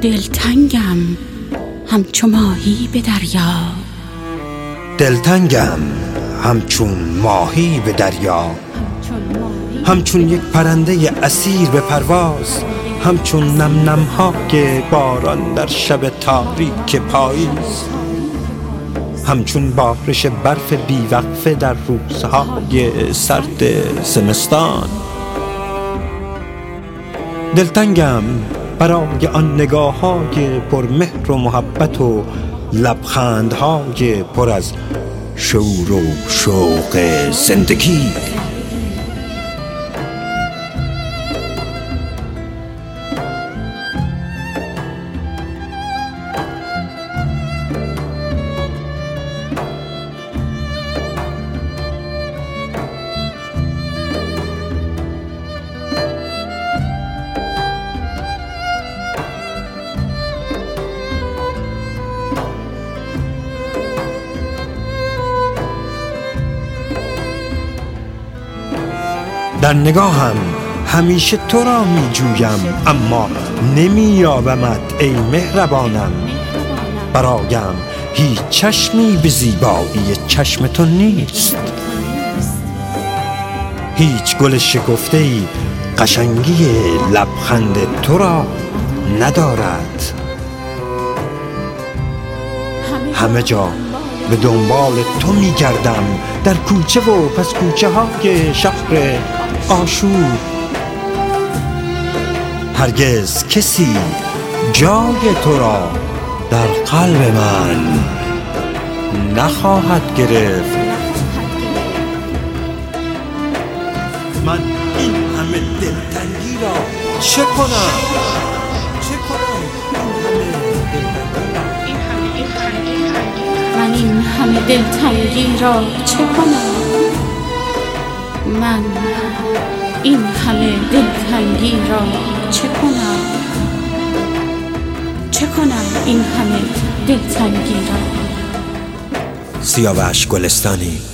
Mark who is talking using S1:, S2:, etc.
S1: دلتنگم همچو ماهی به دریا،
S2: دلتنگم همچون ماهی به دریا، همچون یک پرنده اسیر به پرواز، همچون نم نم های باران در شب تاریک پاییز، همچون بارش برف بیوقفه در روزهای سرد زمستان. دلتنگم برای آن نگاه‌های پرمهر و محبت و لبخندهای پر از شور و شوق زندگی. در نگاهم همیشه تو را می جویم، اما نمی یابمت ای مهربانم. برایم هیچ چشمی به زیبایی چشم تو نیست، هیچ گل شکفته‌ای قشنگی لبخند تو را ندارد. همه جا به دنبال تو می گردم، در کوچه و پس کوچه های شهر آشور. هرگز کسی جای تو را در قلب من نخواهد گرفت. من این همه دلتنگی را چه کنم؟
S1: من این همه دلتنگی را چه کنم؟ من این همه دلتنگی را چه کنم؟ چه کنم این همه دلتنگی را؟
S2: سیاوش گلستانی.